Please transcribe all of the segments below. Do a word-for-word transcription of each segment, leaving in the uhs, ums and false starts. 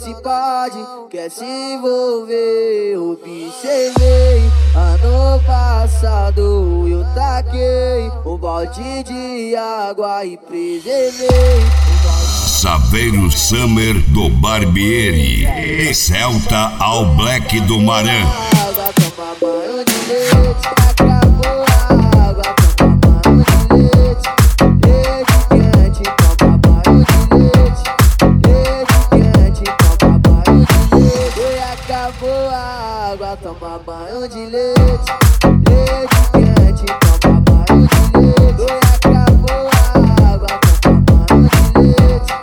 se pode, quer se envolver. Observei, ano passado eu taquei um balde de água e preservei. Saveiro Summer do Barbieri e Celta ao Black do Maran. Água, toma banho de leite, acabou a água, toma banho de leite. Leite quente, toma banho de leite. Leite quente, toma banho de leite. E acabou a água, toma banho de leite. Leite quente, toma banho de leite. E acabou a água, toma banho de leite.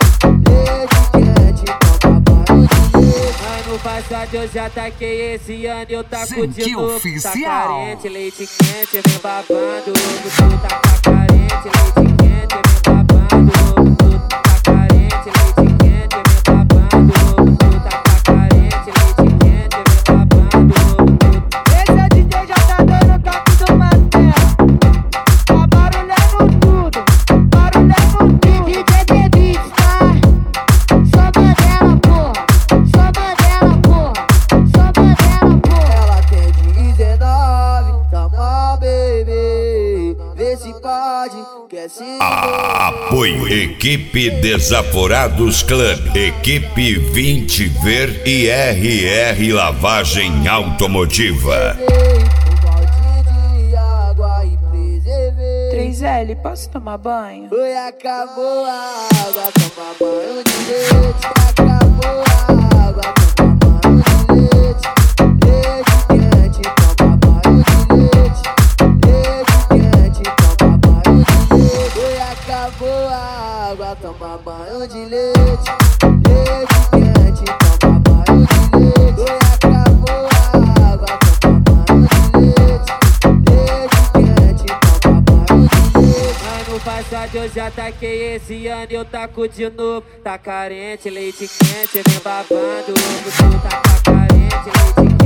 Passado eu já taquei, esse ano eu taco de novo. Tá carente, leite quente, vem babando. Tu tá carente, leite quente, vem babando. Tu tá carente, leite quente, vem babando. Tu tá carente, leite quente, vem babando. Esse é o D J já tá dando toque do Martelo. Tá barulhando tudo, barulhando tudo. D J The Beats, tá? Só Mandela, porra. Só Mandela, porra. Só Mandela, porra. Ela tem dezenove, toma bebê. Vê se pode, quer se Apoio Equipe Desaforados Club, Equipe vinte Ver e R R Lavagem Automotiva. um balde de água e preservei. três L, posso tomar banho? Oi, acabou a água, toma banho de leite. Acabou a água, toma banho de leite. Leite quente, toma banho de leite. Leite quente, toma banho de leite. Oi, acabou a água, toma banho de leite. Leite quente, toma banho de leite. Oi, acabou a água, toma banho de leite. Leite quente, toma banho de leite. Ano passado eu já taquei, esse ano eu taco de novo. Tá carente, leite quente, vem babando. Tu tá carente, leite quente.